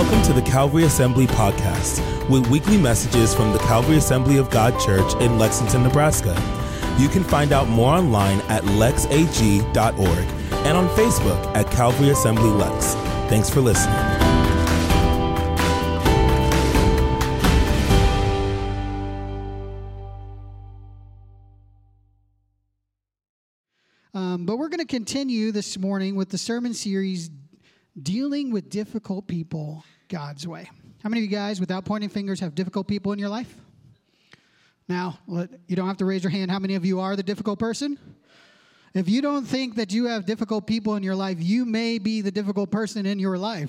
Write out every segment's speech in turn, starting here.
Welcome to the Calvary Assembly Podcast, with weekly messages from the Calvary Assembly of God Church in Lexington, Nebraska. You can find out more online at lexag.org and on Facebook at Calvary Assembly Lex. Thanks for listening. But we're going to continue this morning with the sermon series, Dealing with Difficult People God's Way. How many of you guys, without pointing fingers, have difficult people in your life? Now, you don't have to raise your hand. How many of you are the difficult person? If you don't think that you have difficult people in your life, you may be the difficult person in your life.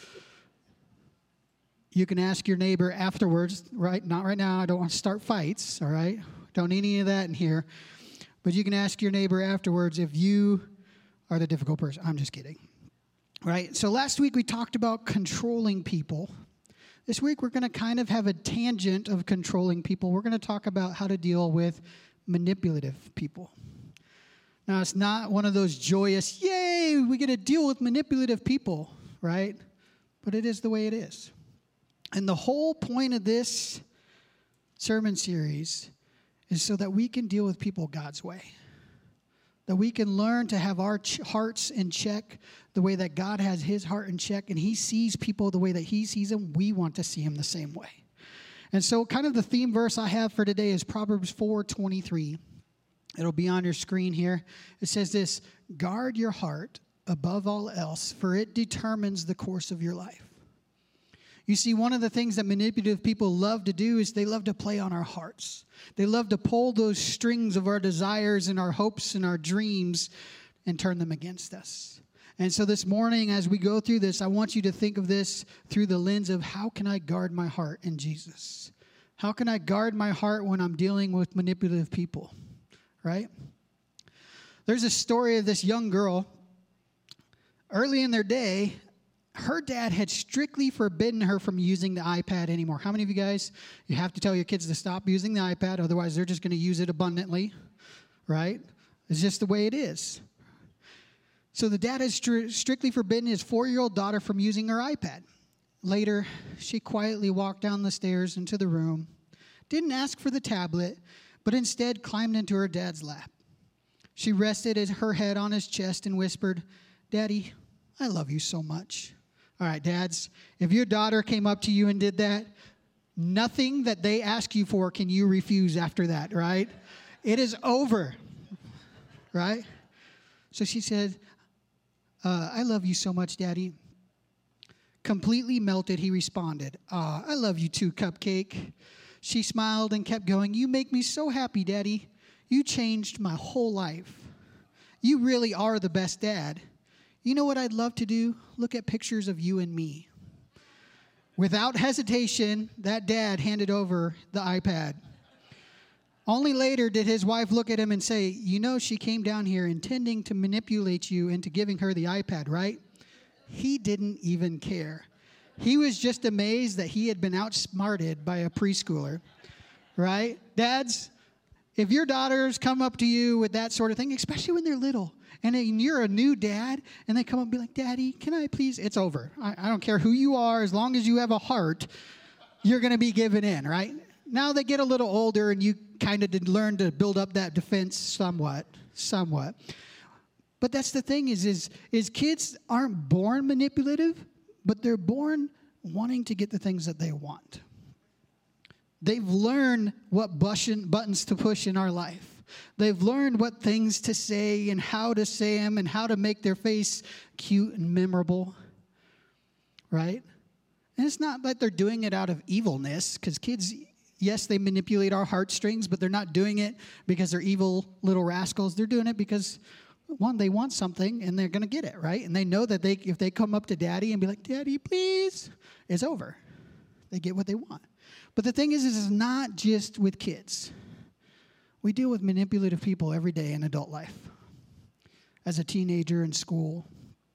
You can ask your neighbor afterwards, right? Not right now. I don't want to start fights, all right? Don't need any of that in here. But you can ask your neighbor afterwards if you are the difficult person. I'm just kidding. Right? So last week we talked about controlling people. This week we're going to kind of have a tangent of controlling people. We're going to talk about how to deal with manipulative people. Now, it's not one of those joyous, yay, we get to deal with manipulative people, right? But it is the way it is. And the whole point of this sermon series is so that we can deal with people God's way. That we can learn to have our hearts in check the way that God has his heart in check, and he sees people the way that he sees them. We want to see them the same way. And so kind of the theme verse I have for today is Proverbs 4:23. It'll be on your screen here. It says this: guard your heart above all else, for it determines the course of your life. You see, one of the things that manipulative people love to do is they love to play on our hearts. They love to pull those strings of our desires and our hopes and our dreams and turn them against us. And so this morning, as we go through this, I want you to think of this through the lens of how can I guard my heart in Jesus? How can I guard my heart when I'm dealing with manipulative people, right? There's a story of this young girl. Early in their day, her dad had strictly forbidden her from using the iPad anymore. How many of you guys, you have to tell your kids to stop using the iPad, otherwise they're just going to use it abundantly, right? It's just the way it is. So the dad had strictly forbidden his 4-year-old daughter from using her iPad. Later, she quietly walked down the stairs into the room, didn't ask for the tablet, but instead climbed into her dad's lap. She rested her head on his chest and whispered, "Daddy, I love you so much." All right, dads, if your daughter came up to you and did that, nothing that they ask you for can you refuse after that, right? It is over, right? So she said, "I love you so much, Daddy." Completely melted, he responded, "I love you too, Cupcake." She smiled and kept going, "You make me so happy, Daddy. You changed my whole life. You really are the best dad. You know what I'd love to do? Look at pictures of you and me." Without hesitation, that dad handed over the iPad. Only later did his wife look at him and say, "You know she came down here intending to manipulate you into giving her the iPad, right?" He didn't even care. He was just amazed that he had been outsmarted by a preschooler, right? Dads, if your daughters come up to you with that sort of thing, especially when they're little, and then you're a new dad, and they come up and be like, "Daddy, can I please?" It's over. I don't care who you are. As long as you have a heart, you're going to be given in, right? Now they get a little older, and you kind of did learn to build up that defense somewhat. But that's the thing is kids aren't born manipulative, but they're born wanting to get the things that they want. They've learned what buttons to push in our life. They've learned what things to say and how to say them and how to make their face cute and memorable, right? And it's not like they're doing it out of evilness, because kids, yes, they manipulate our heartstrings, but they're not doing it because they're evil little rascals. They're doing it because, one, they want something and they're going to get it, right? And they know that if they come up to Daddy and be like, "Daddy, please," it's over. They get what they want. But the thing is it's not just with kids. We deal with manipulative people every day in adult life. As a teenager in school,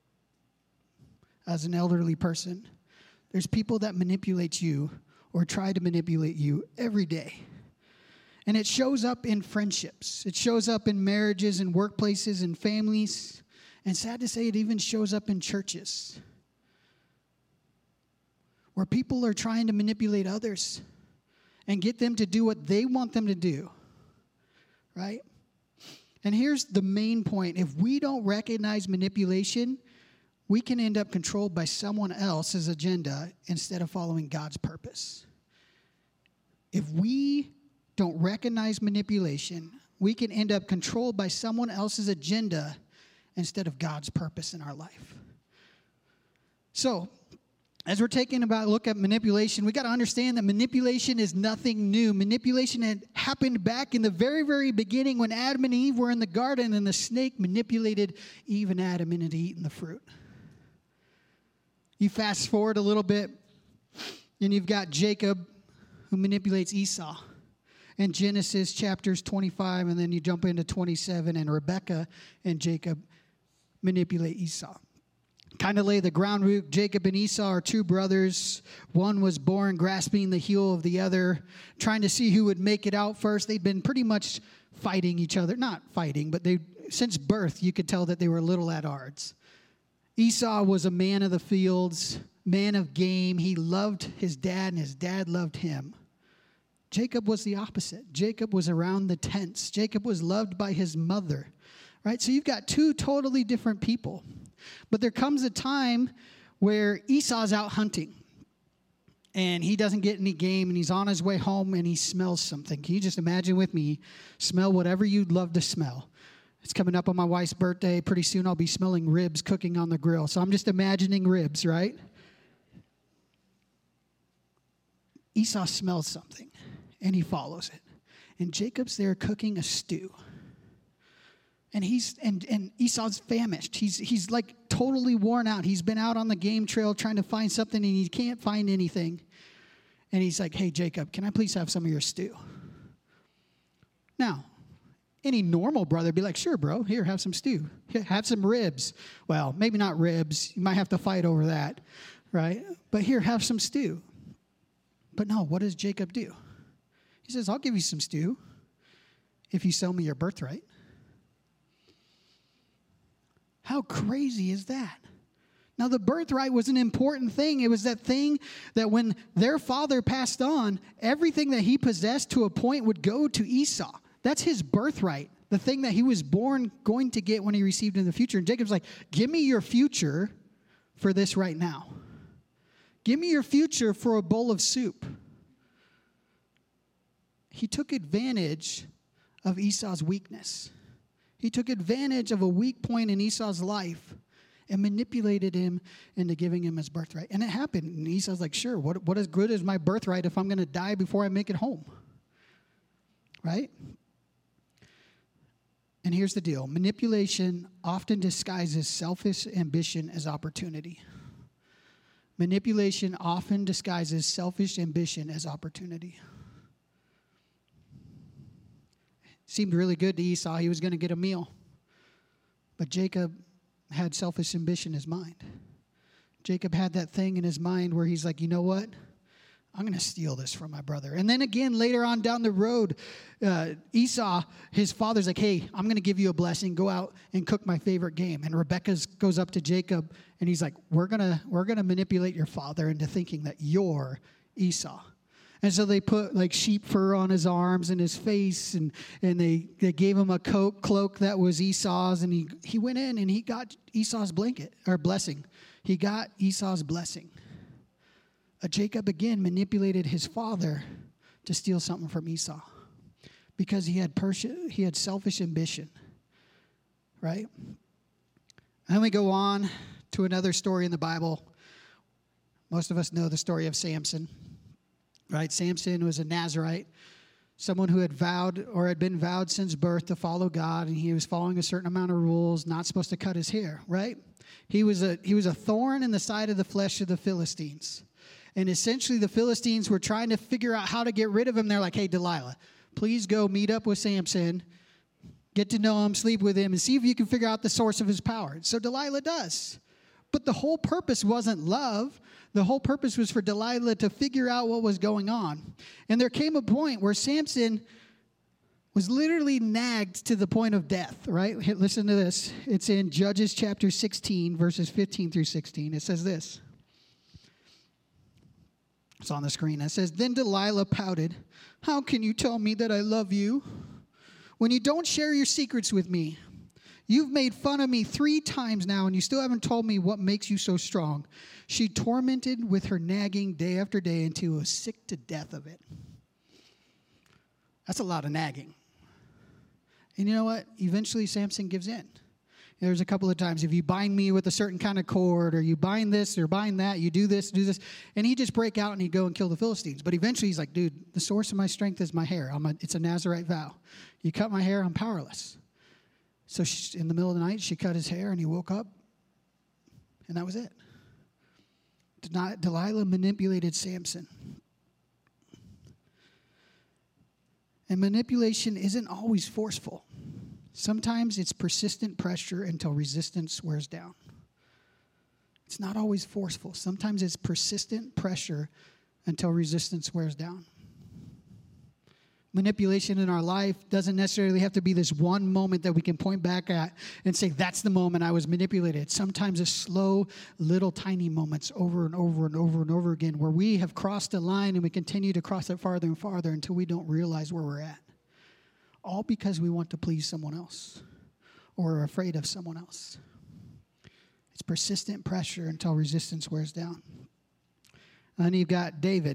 as an elderly person, there's people that manipulate you or try to manipulate you every day. And it shows up in friendships. It shows up in marriages and workplaces and families. And sad to say, it even shows up in churches. where people are trying to manipulate others and get them to do what they want them to do, right? And here's the main point. If we don't recognize manipulation, we can end up controlled by someone else's agenda instead of following God's purpose. If we don't recognize manipulation, we can end up controlled by someone else's agenda instead of God's purpose in our life. So, as we're taking a look at manipulation, we got to understand that manipulation is nothing new. Manipulation had happened back in the very, very beginning when Adam and Eve were in the garden and the snake manipulated Eve and Adam into eating the fruit. You fast forward a little bit, and you've got Jacob who manipulates Esau. In Genesis chapters 25, and then you jump into 27, and Rebekah and Jacob manipulate Esau. Kind of lay the ground root. Jacob and Esau are two brothers. One was born grasping the heel of the other, trying to see who would make it out first. They'd been pretty much fighting each other. Not fighting, but since birth, you could tell that they were a little at odds. Esau was a man of the fields, man of game. He loved his dad, and his dad loved him. Jacob was the opposite. Jacob was around the tents. Jacob was loved by his mother, right? So you've got two totally different people. But there comes a time where Esau's out hunting, and he doesn't get any game, and he's on his way home, and he smells something. Can you just imagine with me, smell whatever you'd love to smell? It's coming up on my wife's birthday. Pretty soon I'll be smelling ribs cooking on the grill. So I'm just imagining ribs, right? Esau smells something, and he follows it. And Jacob's there cooking a stew. And Esau's famished. He's like totally worn out. He's been out on the game trail trying to find something, and he can't find anything. And he's like, "Hey, Jacob, can I please have some of your stew?" Now, any normal brother would be like, "Sure, bro. Here, have some stew. Here, have some ribs." Well, maybe not ribs. You might have to fight over that, right? But here, have some stew. But no, what does Jacob do? He says, "I'll give you some stew if you sell me your birthright." How crazy is that? Now, the birthright was an important thing. It was that thing that when their father passed on, everything that he possessed to a point would go to Esau. That's his birthright, the thing that he was born going to get when he received in the future. And Jacob's like, "Give me your future for this right now. Give me your future for a bowl of soup." He took advantage of Esau's weakness. He took advantage of a weak point in Esau's life and manipulated him into giving him his birthright. And it happened. And Esau's like, "Sure, what is good is my birthright if I'm going to die before I make it home?" Right? And here's the deal. Manipulation often disguises selfish ambition as opportunity. Manipulation often disguises selfish ambition as opportunity. Seemed really good to Esau. He was going to get a meal. But Jacob had selfish ambition in his mind. Jacob had that thing in his mind where he's like, "You know what? I'm going to steal this from my brother." And then again, later on down the road, Esau, his father's like, "Hey, I'm going to give you a blessing. Go out and cook my favorite game." And Rebekah goes up to Jacob, and he's like, we're gonna manipulate your father into thinking that you're Esau." And so they put like sheep fur on his arms and his face, and they gave him a cloak that was Esau's, and he went in and he got Esau's blessing. He got Esau's blessing. Jacob again manipulated his father to steal something from Esau because he had selfish ambition, right? And then we go on to another story in the Bible. Most of us know the story of Samson. Right? Samson was a Nazirite, someone who had been vowed since birth to follow God, and he was following a certain amount of rules, not supposed to cut his hair, right? He was a thorn in the side of the flesh of the Philistines. And essentially the Philistines were trying to figure out how to get rid of him. They're like, "Hey, Delilah, please go meet up with Samson, get to know him, sleep with him, and see if you can figure out the source of his power." So Delilah does. But the whole purpose wasn't love. The whole purpose was for Delilah to figure out what was going on. And there came a point where Samson was literally nagged to the point of death, right? Listen to this. It's in Judges chapter 16, verses 15 through 16. It says this. It's on the screen. It says, "Then Delilah pouted, 'How can you tell me that I love you when you don't share your secrets with me? You've made fun of me 3 times now, and you still haven't told me what makes you so strong.' She tormented with her nagging day after day until he was sick to death of it." That's a lot of nagging. And you know what? Eventually, Samson gives in. There's a couple of times, if you bind me with a certain kind of cord, or you bind this or bind that, you do this, do this. And he'd just break out and he'd go and kill the Philistines. But eventually he's like, dude, the source of my strength is my hair. It's a Nazirite vow. You cut my hair, I'm powerless. So in the middle of the night, she cut his hair and he woke up. And that was it. Delilah manipulated Samson. And manipulation isn't always forceful. Sometimes it's persistent pressure until resistance wears down. It's not always forceful. Sometimes it's persistent pressure until resistance wears down. Manipulation in our life doesn't necessarily have to be this one moment that we can point back at and say, that's the moment I was manipulated. Sometimes it's slow, little tiny moments over and over and over and over again where we have crossed a line and we continue to cross it farther and farther until we don't realize where we're at. All because we want to please someone else or are afraid of someone else. It's persistent pressure until resistance wears down. And then you've got David.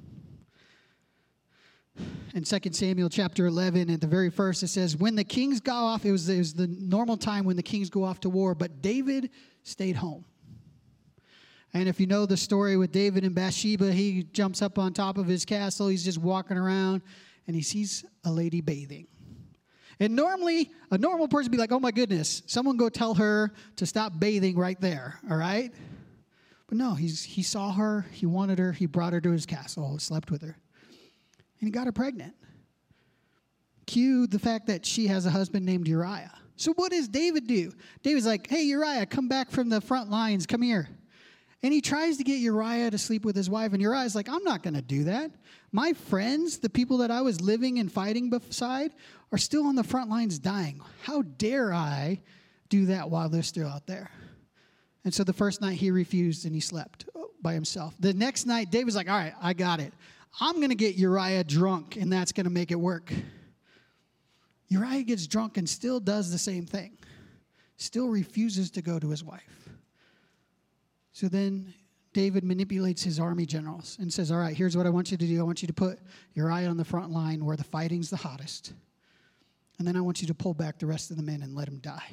In 2 Samuel chapter 11, at the very first, it says, when the kings go off, it was the normal time when the kings go off to war, but David stayed home. And if you know the story with David and Bathsheba, he jumps up on top of his castle, he's just walking around, and he sees a lady bathing. And normally, a normal person would be like, oh my goodness, someone go tell her to stop bathing right there, all right? But no, he saw her, he wanted her, he brought her to his castle, slept with her. And he got her pregnant. Cue the fact that she has a husband named Uriah. So what does David do? David's like, hey, Uriah, come back from the front lines. Come here. And he tries to get Uriah to sleep with his wife. And Uriah's like, I'm not going to do that. My friends, the people that I was living and fighting beside, are still on the front lines dying. How dare I do that while they're still out there? And so the first night he refused and he slept by himself. The next night, David's like, all right, I got it. I'm going to get Uriah drunk, and that's going to make it work. Uriah gets drunk and still does the same thing. Still refuses to go to his wife. So then David manipulates his army generals and says, all right, here's what I want you to do. I want you to put Uriah on the front line where the fighting's the hottest. And then I want you to pull back the rest of the men and let him die.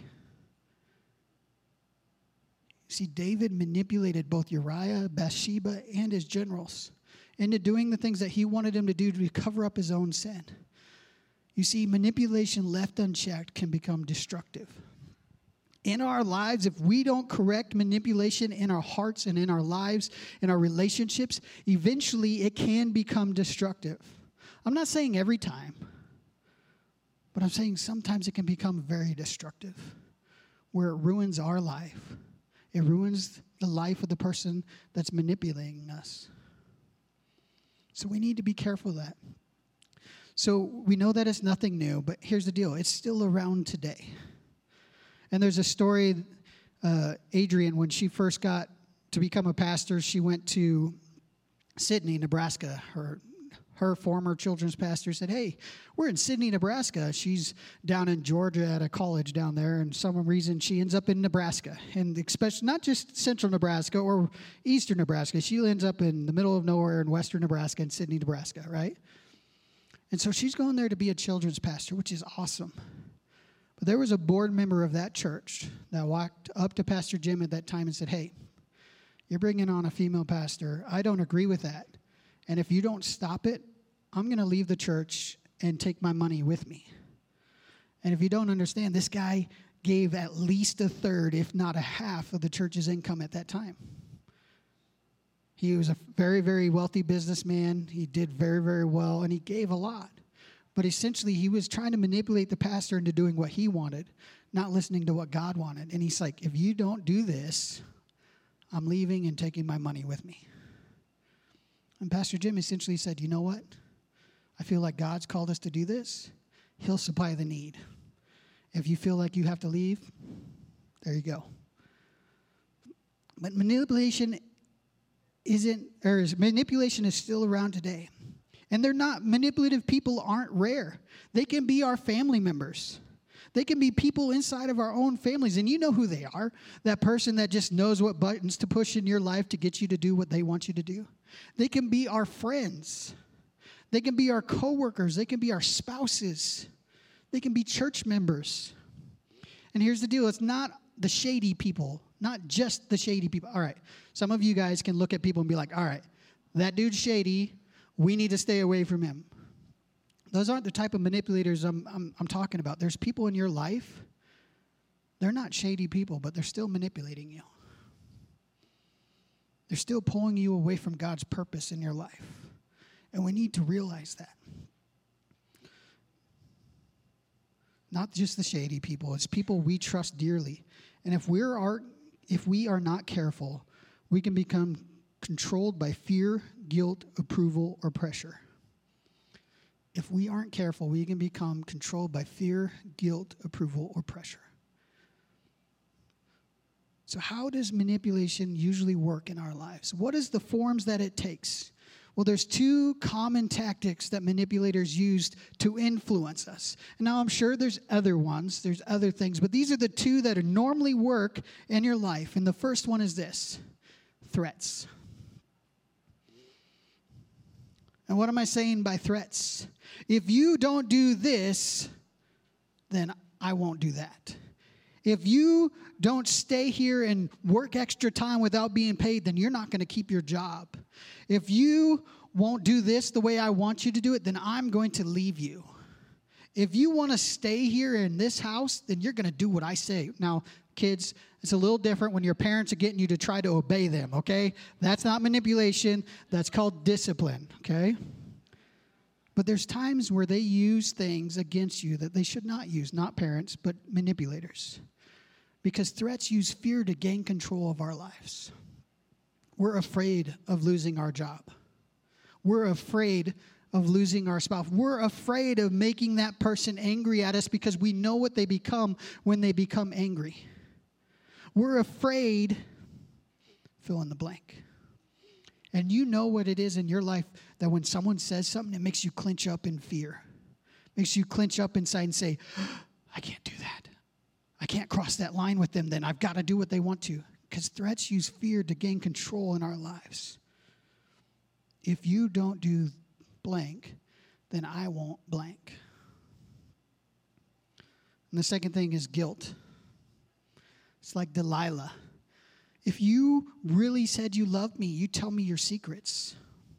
See, David manipulated both Uriah, Bathsheba, and his generals into doing the things that he wanted him to do to cover up his own sin. You see, manipulation left unchecked can become destructive. In our lives, if we don't correct manipulation in our hearts and in our lives, in our relationships, eventually it can become destructive. I'm not saying every time, but I'm saying sometimes it can become very destructive, where it ruins our life. It ruins the life of the person that's manipulating us. So we need to be careful of that. So we know that it's nothing new, but here's the deal. It's still around today. And there's a story, Adrienne, when she first got to become a pastor, she went to Sidney, Nebraska. Her former children's pastor said, hey, we're in Sidney, Nebraska. She's down in Georgia at a college down there, and for some reason she ends up in Nebraska. And especially not just central Nebraska or eastern Nebraska. She ends up in the middle of nowhere in western Nebraska, in Sidney, Nebraska, right? And so she's going there to be a children's pastor, which is awesome. But there was a board member of that church that walked up to Pastor Jim at that time and said, hey, you're bringing on a female pastor. I don't agree with that. And if you don't stop it, I'm going to leave the church and take my money with me. And if you don't understand, this guy gave at least a third, if not a half, of the church's income at that time. He was a very, very wealthy businessman. He did very, very well, and he gave a lot. But essentially, he was trying to manipulate the pastor into doing what he wanted, not listening to what God wanted. And he's like, if you don't do this, I'm leaving and taking my money with me. And Pastor Jim essentially said, you know what? I feel like God's called us to do this. He'll supply the need. If you feel like you have to leave, there you go. But manipulation manipulation is still around today. And manipulative people aren't rare. They can be our family members. They can be people inside of our own families, and you know who they are. That person that just knows what buttons to push in your life to get you to do what they want you to do. They can be our friends. They can be our coworkers. They can be our spouses. They can be church members. And here's the deal. It's not the shady people, not just the shady people. All right, some of you guys can look at people and be like, all right, that dude's shady. We need to stay away from him. Those aren't the type of manipulators I'm talking about. There's people in your life, they're not shady people, but they're still manipulating you. They're still pulling you away from God's purpose in your life. And we need to realize that. Not just the shady people, it's people we trust dearly. And if we are not careful, we can become controlled by fear, guilt, approval, or pressure. If we aren't careful, we can become controlled by fear, guilt, approval, or pressure. So how does manipulation usually work in our lives? What is the forms that it takes? Well, there's two common tactics that manipulators use to influence us. And now I'm sure there's other ones, there's other things, but these are the two that normally work in your life. And the first one is this: threats. And what am I saying by threats? If you don't do this, then I won't do that. If you don't stay here and work extra time without being paid, then you're not going to keep your job. If you won't do this the way I want you to do it, then I'm going to leave you. If you want to stay here in this house, then you're going to do what I say. Now, kids, it's a little different when your parents are getting you to try to obey them, okay? That's not manipulation. That's called discipline, okay? But there's times where they use things against you that they should not use, not parents, but manipulators. Because threats use fear to gain control of our lives. We're afraid of losing our job. We're afraid of losing our spouse. We're afraid of making that person angry at us because we know what they become when they become angry. We're afraid, fill in the blank. And you know what it is in your life that when someone says something, it makes you clench up in fear. Makes you clench up inside and say, I can't do that. I can't cross that line with them then. I've got to do what they want to. Because threats use fear to gain control in our lives. If you don't do blank, then I won't blank. And the second thing is guilt. It's like Delilah. If you really said you loved me, you tell me your secrets.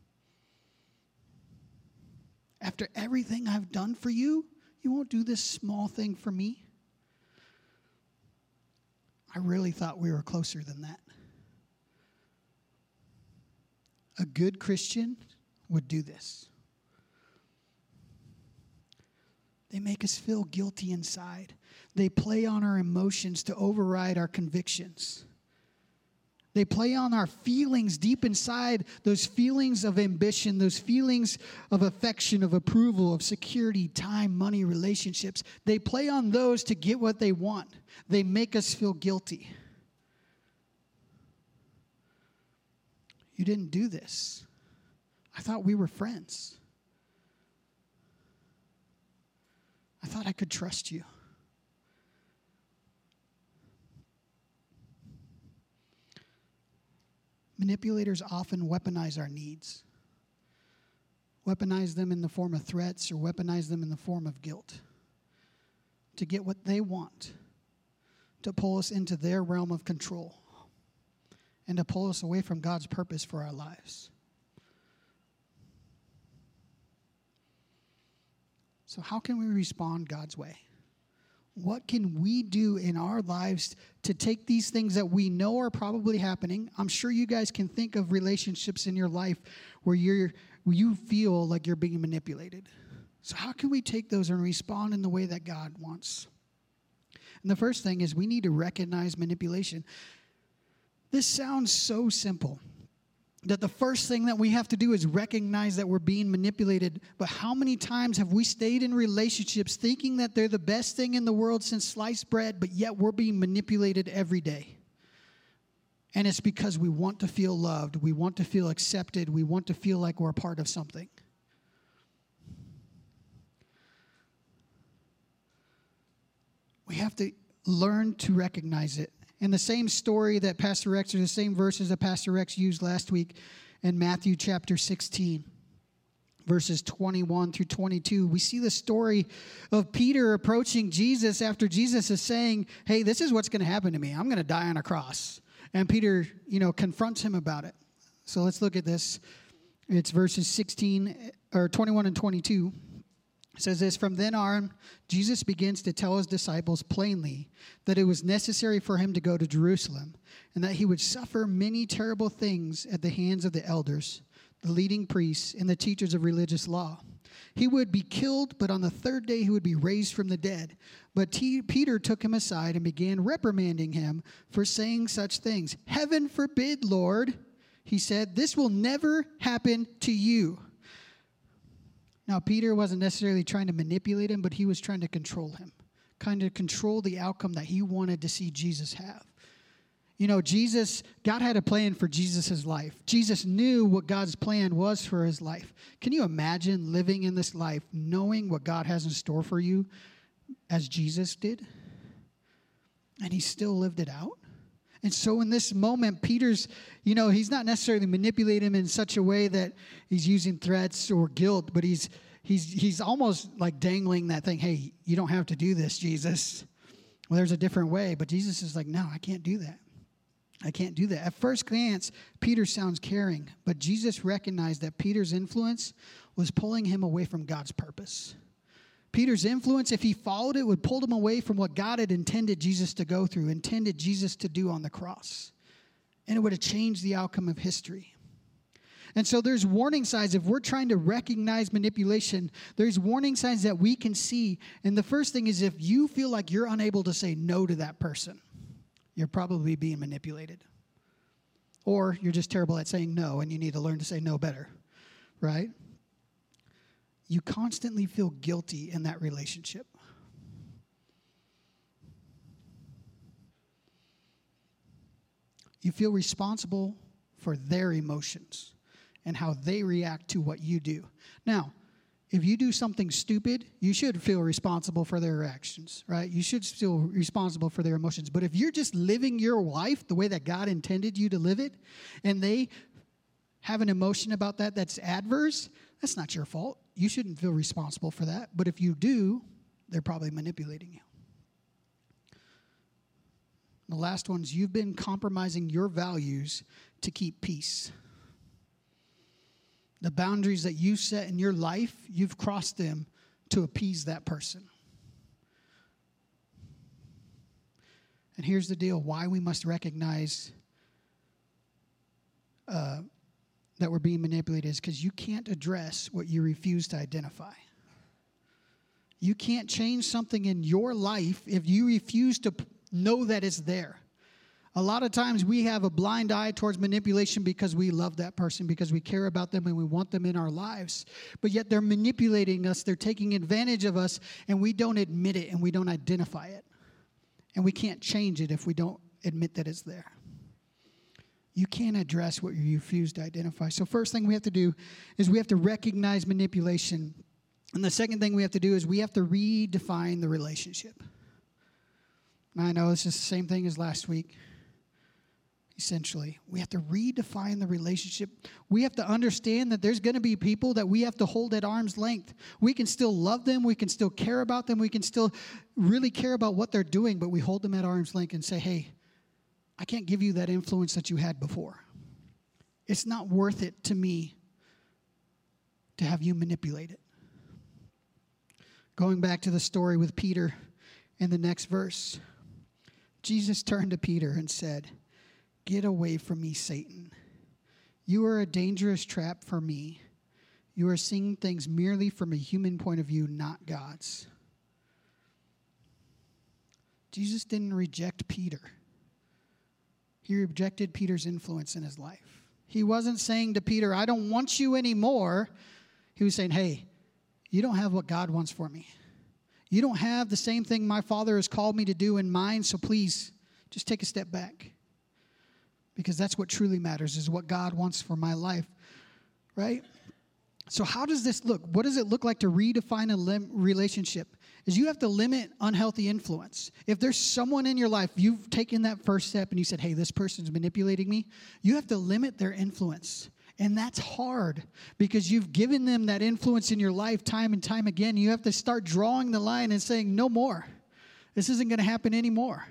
After everything I've done for you, you won't do this small thing for me. I really thought we were closer than that. A good Christian would do this. They make us feel guilty inside. They play on our emotions to override our convictions. They play on our feelings deep inside, those feelings of ambition, those feelings of affection, of approval, of security, time, money, relationships. They play on those to get what they want. They make us feel guilty. You didn't do this. I thought we were friends. I thought I could trust you. Manipulators often weaponize our needs. Weaponize them in the form of threats or weaponize them in the form of guilt to get what they want, to pull us into their realm of control and to pull us away from God's purpose for our lives. So how can we respond God's way? What can we do in our lives to take these things that we know are probably happening? I'm sure you guys can think of relationships in your life where you feel like you're being manipulated. So how can we take those and respond in the way that God wants? And the first thing is we need to recognize manipulation. This sounds so simple, that the first thing that we have to do is recognize that we're being manipulated. But how many times have we stayed in relationships thinking that they're the best thing in the world since sliced bread, but yet we're being manipulated every day? And it's because we want to feel loved. We want to feel accepted. We want to feel like we're a part of something. We have to learn to recognize it. And the same story that Pastor Rex, or the same verses that Pastor Rex used last week in Matthew chapter 16, verses 21 through 22, we see the story of Peter approaching Jesus after Jesus is saying, hey, this is what's going to happen to me. I'm going to die on a cross. And Peter, confronts him about it. So let's look at this. It's verses 21 and 22. It says this, from then on, Jesus begins to tell his disciples plainly that it was necessary for him to go to Jerusalem and that he would suffer many terrible things at the hands of the elders, the leading priests, and the teachers of religious law. He would be killed, but on the third day he would be raised from the dead. But Peter took him aside and began reprimanding him for saying such things. Heaven forbid, Lord, he said, this will never happen to you. Now, Peter wasn't necessarily trying to manipulate him, but he was trying to control him, kind of control the outcome that he wanted to see Jesus have. God had a plan for Jesus' life. Jesus knew what God's plan was for his life. Can you imagine living in this life knowing what God has in store for you as Jesus did? And he still lived it out? And so in this moment, Peter's, he's not necessarily manipulating him in such a way that he's using threats or guilt, but he's almost like dangling that thing, hey, you don't have to do this, Jesus. Well, there's a different way. But Jesus is like, no, I can't do that. I can't do that. At first glance, Peter sounds caring, but Jesus recognized that Peter's influence was pulling him away from God's purpose. Peter's influence, if he followed it, would pull him away from what God had intended Jesus to go through, intended Jesus to do on the cross. And it would have changed the outcome of history. And so there's warning signs. If we're trying to recognize manipulation, there's warning signs that we can see. And the first thing is if you feel like you're unable to say no to that person, you're probably being manipulated. Or you're just terrible at saying no, and you need to learn to say no better, right? You constantly feel guilty in that relationship. You feel responsible for their emotions and how they react to what you do. Now, if you do something stupid, you should feel responsible for their reactions, right? You should feel responsible for their emotions. But if you're just living your life the way that God intended you to live it, and they have an emotion about that that's adverse, that's not your fault. You shouldn't feel responsible for that. But if you do, they're probably manipulating you. The last one is you've been compromising your values to keep peace. The boundaries that you set in your life, you've crossed them to appease that person. And here's the deal, why we must recognize that we're being manipulated is because you can't address what you refuse to identify. You can't change something in your life if you refuse to know that it's there. A lot of times we have a blind eye towards manipulation because we love that person, because we care about them and we want them in our lives. But yet they're manipulating us, they're taking advantage of us, and we don't admit it and we don't identify it. And we can't change it if we don't admit that it's there. You can't address what you refuse to identify. So first thing we have to do is we have to recognize manipulation. And the second thing we have to do is we have to redefine the relationship. Now, I know this is the same thing as last week. Essentially, we have to redefine the relationship. We have to understand that there's going to be people that we have to hold at arm's length. We can still love them. We can still care about them. We can still really care about what they're doing, but we hold them at arm's length and say, hey, I can't give you that influence that you had before. It's not worth it to me to have you manipulate it. Going back to the story with Peter in the next verse, Jesus turned to Peter and said, "Get away from me, Satan. You are a dangerous trap for me. You are seeing things merely from a human point of view, not God's." Jesus didn't reject Peter. He rejected Peter's influence in his life. He wasn't saying to Peter, I don't want you anymore. He was saying, hey, you don't have what God wants for me. You don't have the same thing my Father has called me to do in mind, so please just take a step back. because that's what truly matters, is what God wants for my life, right? So how does this look? What does it look like to redefine a relationship? Is you have to limit unhealthy influence. If there's someone in your life, you've taken that first step and you said, hey, this person's manipulating me, you have to limit their influence. And that's hard because you've given them that influence in your life time and time again. You have to start drawing the line and saying, no more. This isn't going to happen anymore.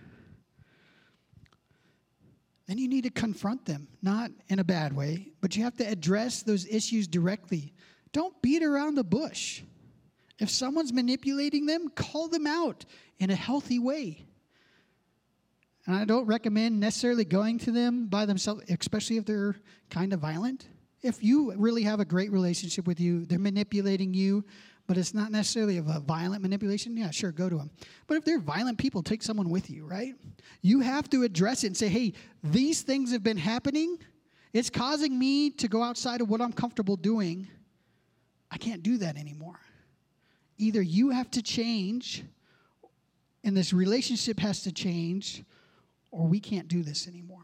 Then you need to confront them, not in a bad way, but you have to address those issues directly. Don't beat around the bush. If someone's manipulating them, call them out in a healthy way. And I don't recommend necessarily going to them by themselves, especially if they're kind of violent. If you really have a great relationship with you, they're manipulating you, but it's not necessarily of a violent manipulation, yeah, sure, go to them. But if they're violent people, take someone with you, right? You have to address it and say, hey, these things have been happening. It's causing me to go outside of what I'm comfortable doing. I can't do that anymore. Either you have to change, and this relationship has to change, or we can't do this anymore.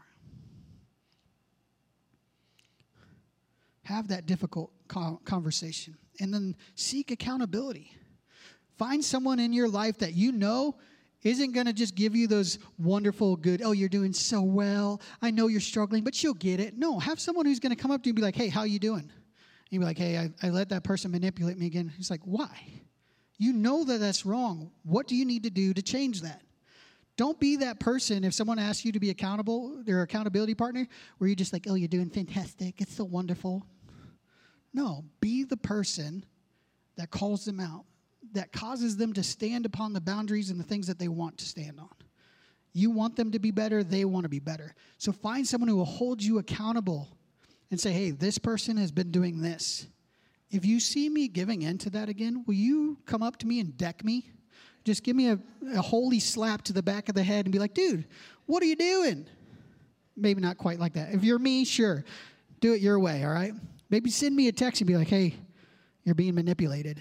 Have that difficult conversation. And then seek accountability. Find someone in your life that you know isn't going to just give you those wonderful, good, oh, you're doing so well. I know you're struggling, but you'll get it. No, have someone who's going to come up to you and be like, hey, how you doing? And you'll be like, hey, I let that person manipulate me again. He's like, why? You know that that's wrong. What do you need to do to change that? Don't be that person if someone asks you to be accountable, their accountability partner, where you're just like, oh, you're doing fantastic. It's so wonderful. No, be the person that calls them out, that causes them to stand upon the boundaries and the things that they want to stand on. You want them to be better, they want to be better. So find someone who will hold you accountable and say, hey, this person has been doing this. If you see me giving in to that again, will you come up to me and deck me? Just give me a holy slap to the back of the head and be like, dude, what are you doing? Maybe not quite like that. If you're me, sure. Do it your way, all right? Maybe send me a text and be like, hey, you're being manipulated.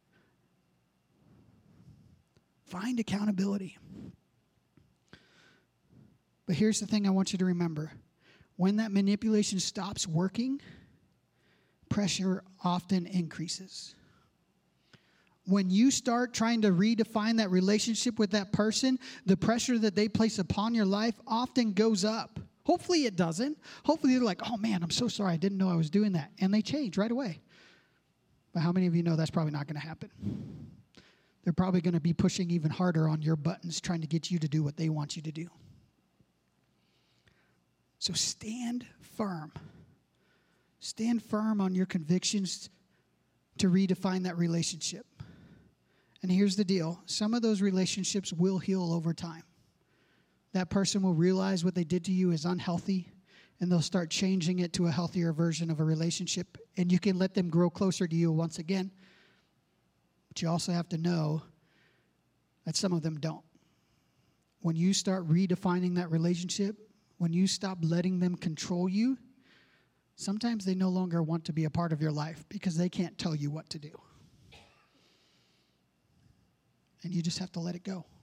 Find accountability. But here's the thing I want you to remember. When that manipulation stops working, pressure often increases. When you start trying to redefine that relationship with that person, the pressure that they place upon your life often goes up. Hopefully it doesn't. Hopefully they're like, oh man, I'm so sorry. I didn't know I was doing that. And they change right away. But how many of you know that's probably not going to happen? They're probably going to be pushing even harder on your buttons, trying to get you to do what they want you to do. So stand firm. Stand firm on your convictions to redefine that relationship. And here's the deal. Some of those relationships will heal over time. That person will realize what they did to you is unhealthy, and they'll start changing it to a healthier version of a relationship, and you can let them grow closer to you once again. But you also have to know that some of them don't. When you start redefining that relationship, when you stop letting them control you, sometimes they no longer want to be a part of your life because they can't tell you what to do. And you just have to let it go.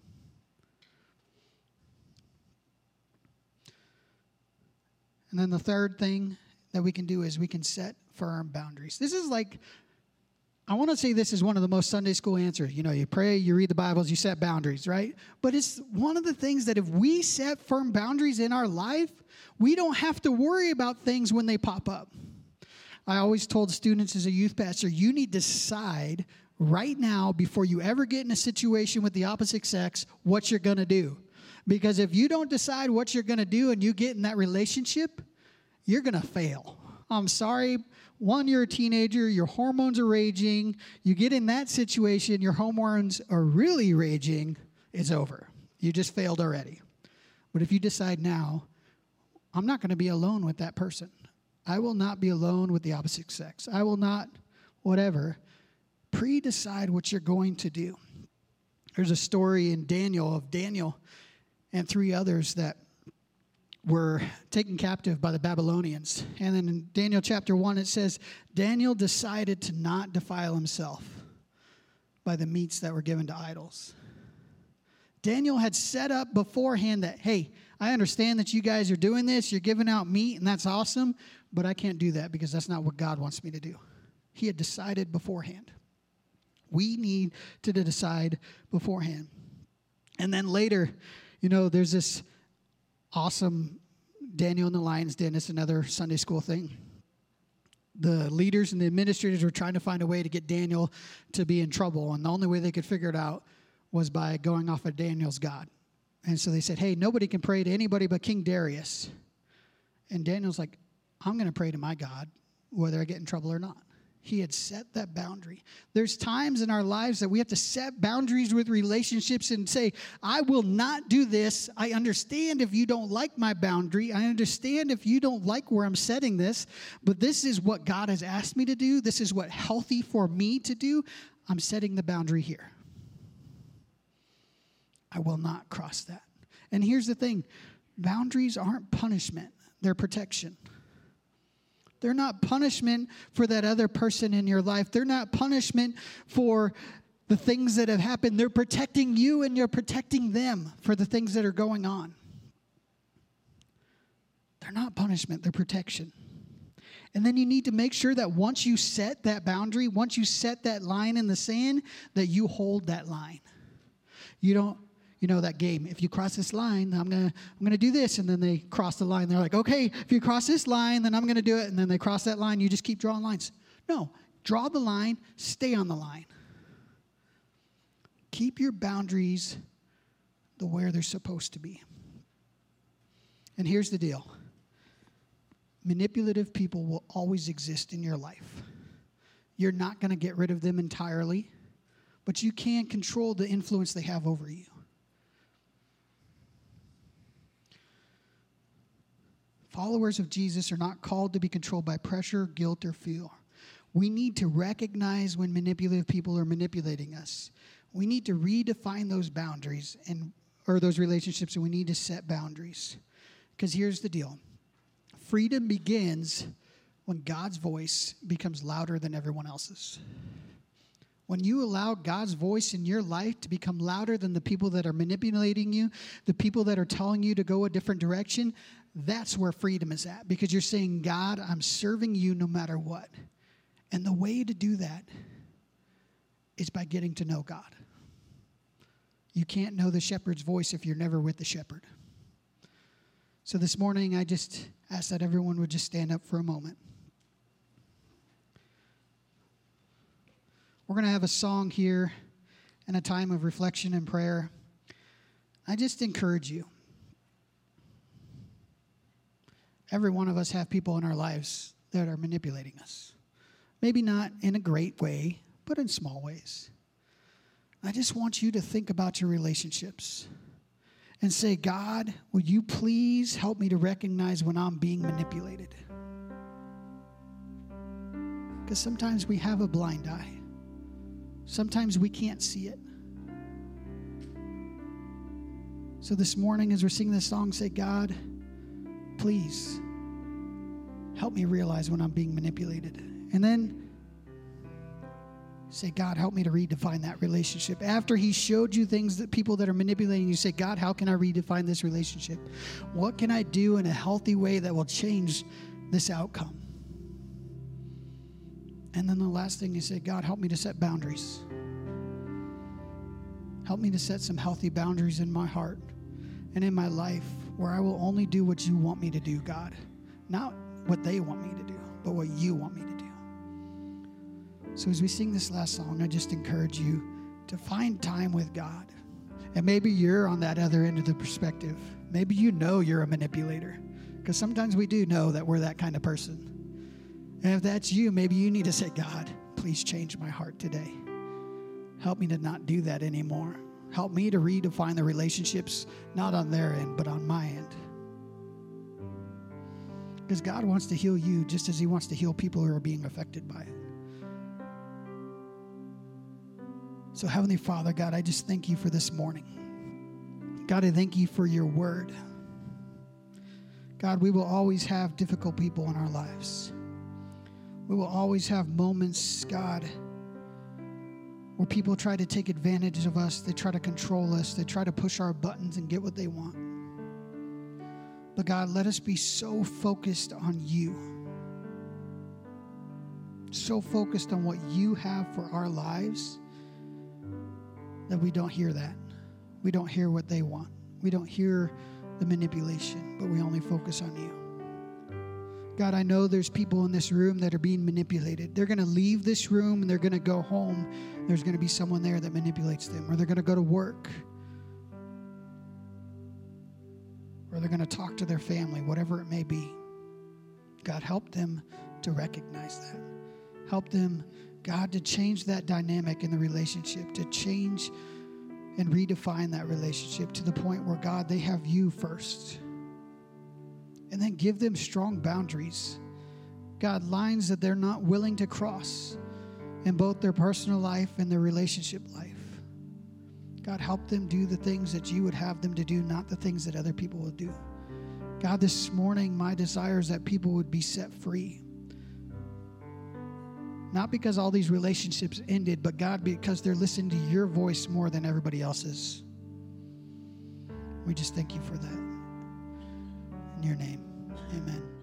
And then the third thing that we can do is we can set firm boundaries. This is like, I want to say this is one of the most Sunday school answers. You know, you pray, you read the Bibles, you set boundaries, right? But it's one of the things that if we set firm boundaries in our life, we don't have to worry about things when they pop up. I always told students as a youth pastor, you need to decide right now before you ever get in a situation with the opposite sex what you're going to do. Because if you don't decide what you're going to do and you get in that relationship, you're going to fail. I'm sorry. One, you're a teenager. Your hormones are raging. You get in that situation, your hormones are really raging. It's over. You just failed already. But if you decide now, I'm not going to be alone with that person. I will not be alone with the opposite sex. I will not, whatever. Pre-decide what you're going to do. There's a story in Daniel of Daniel and 3 others that were taken captive by the Babylonians. And then in Daniel chapter 1, it says, Daniel decided to not defile himself by the meats that were given to idols. Daniel had set up beforehand that, hey, I understand that you guys are doing this. You're giving out meat, and that's awesome, but I can't do that because that's not what God wants me to do. He had decided beforehand. We need to decide beforehand. And then later, there's this awesome Daniel in the Lion's Den. It's another Sunday school thing. The leaders and the administrators were trying to find a way to get Daniel to be in trouble, and the only way they could figure it out was by going off of Daniel's God. And so they said, hey, nobody can pray to anybody but King Darius. And Daniel's like, I'm going to pray to my God, whether I get in trouble or not. He had set that boundary. There's times in our lives that we have to set boundaries with relationships and say, I will not do this. I understand if you don't like my boundary. I understand if you don't like where I'm setting this. But this is what God has asked me to do. This is what healthy for me to do. I'm setting the boundary here. I will not cross that. And here's the thing. Boundaries aren't punishment. They're protection. They're not punishment for that other person in your life. They're not punishment for the things that have happened. They're protecting you and you're protecting them for the things that are going on. They're not punishment. They're protection. And then you need to make sure that once you set that boundary, once you set that line in the sand, that you hold that line. You don't. That game, if you cross this line, I'm gonna do this, and then they cross the line. They're like, okay, if you cross this line, then I'm going to do it, and then they cross that line. You just keep drawing lines. No, draw the line, stay on the line. Keep your boundaries where they're supposed to be. And here's the deal. Manipulative people will always exist in your life. You're not going to get rid of them entirely, but you can control the influence they have over you. Followers of Jesus are not called to be controlled by pressure, guilt, or fear. We need to recognize when manipulative people are manipulating us. We need to redefine those boundaries or those relationships, and we need to set boundaries. Because here's the deal. Freedom begins when God's voice becomes louder than everyone else's. When you allow God's voice in your life to become louder than the people that are manipulating you, the people that are telling you to go a different direction, that's where freedom is at. Because you're saying, God, I'm serving you no matter what. And the way to do that is by getting to know God. You can't know the shepherd's voice if you're never with the shepherd. So this morning, I just ask that everyone would just stand up for a moment. We're going to have a song here and a time of reflection and prayer. I just encourage you. Every one of us have people in our lives that are manipulating us. Maybe not in a great way, but in small ways. I just want you to think about your relationships and say, God, will you please help me to recognize when I'm being manipulated? Because sometimes we have a blind eye. Sometimes we can't see it. So this morning as we're singing this song, say, God, please help me realize when I'm being manipulated. And then say, God, help me to redefine that relationship. After he showed you things that people that are manipulating you, say, God, how can I redefine this relationship? What can I do in a healthy way that will change this outcome? And then the last thing you say, God, help me to set boundaries. Help me to set some healthy boundaries in my heart and in my life where I will only do what you want me to do, God. Not what they want me to do, but what you want me to do. So as we sing this last song, I just encourage you to find time with God. And maybe you're on that other end of the perspective. Maybe you know you're a manipulator, because sometimes we do know that we're that kind of person. And if that's you, maybe you need to say, God, please change my heart today. Help me to not do that anymore. Help me to redefine the relationships, not on their end, but on my end. Because God wants to heal you just as he wants to heal people who are being affected by it. So Heavenly Father, God, I just thank you for this morning. God, I thank you for your word. God, we will always have difficult people in our lives. We will always have moments, God, where people try to take advantage of us. They try to control us. They try to push our buttons and get what they want. But God, let us be so focused on you. So focused on what you have for our lives that we don't hear that. We don't hear what they want. We don't hear the manipulation, but we only focus on you. God, I know there's people in this room that are being manipulated. They're going to leave this room and they're going to go home. There's going to be someone there that manipulates them, or they're going to go to work, or they're going to talk to their family, whatever it may be. God, help them to recognize that. Help them, God, to change that dynamic in the relationship, to change and redefine that relationship to the point where, God, they have you first. And then give them strong boundaries. God, lines that they're not willing to cross in both their personal life and their relationship life. God, help them do the things that you would have them to do, not the things that other people will do. God, this morning, my desire is that people would be set free. Not because all these relationships ended, but God, because they're listening to your voice more than everybody else's. We just thank you for that. In your name, amen.